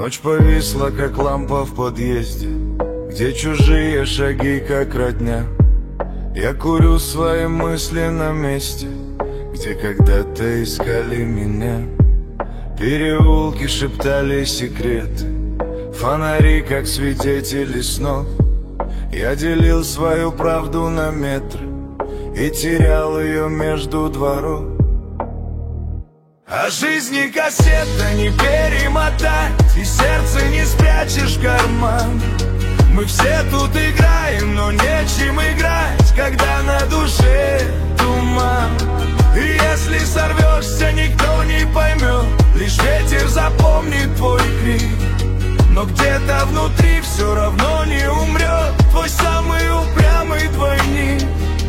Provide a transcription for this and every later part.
Ночь повисла, как лампа в подъезде, где чужие шаги, как родня. Я курю свои мысли на месте, где когда-то искали меня. Переулки шептали секреты, фонари, как свидетели снов. Я делил свою правду на метры и терял ее между дворов. А жизни кассета не перемотать, и сердце не спрячешь в карман. Мы все тут играем, но нечем играть, когда на душе туман. И если сорвешься, никто не поймет, лишь ветер запомнит твой крик. Но где-то внутри все равно не умрет твой самый упрямый двойник.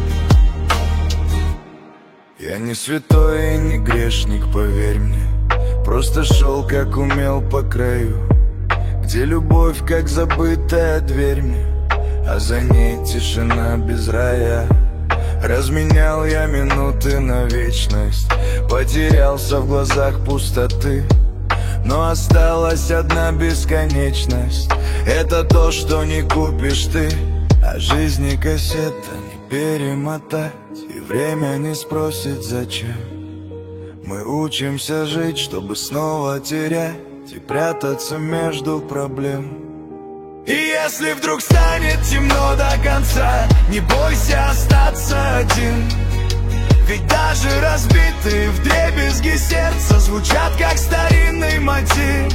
Я не святой и не грешник, поверь мне, просто шел, как умел, по краю, где любовь, как забытая дверь мне, а за ней тишина без рая. Разменял я минуты на вечность, потерялся в глазах пустоты, но осталась одна бесконечность. Это то, что не купишь ты. А жизни кассета не перемотать, и время не спросит зачем. Мы учимся жить, чтобы снова терять и прятаться между проблем. И если вдруг станет темно до конца, не бойся остаться один, ведь даже разбитые вдребезги сердца звучат как старинный мотив.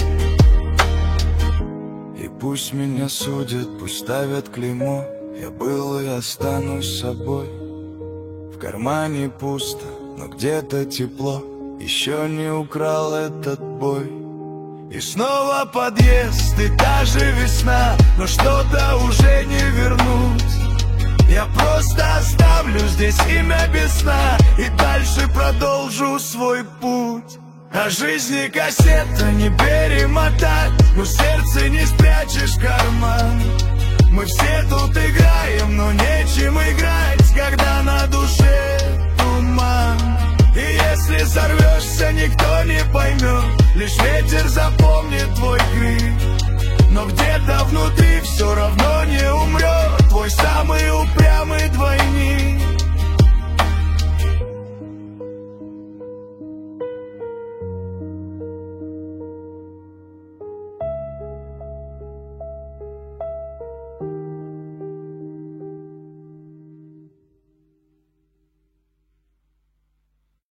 И пусть меня судят, пусть ставят клеймо, я был и останусь собой. В кармане пусто, но где-то тепло, еще не украл этот бой. И снова подъезд, и та же весна, но что-то уже не вернуть. Я просто оставлю здесь имя без сна и дальше продолжу свой путь. А жизни кассета не перемотать, но сердце не спрячешь в карман. Мы все тут играем, но нечем играть, когда на душе туман. И если сорвешься, никто не поймет, лишь ветер запомнит твой крик. Но где-то внутри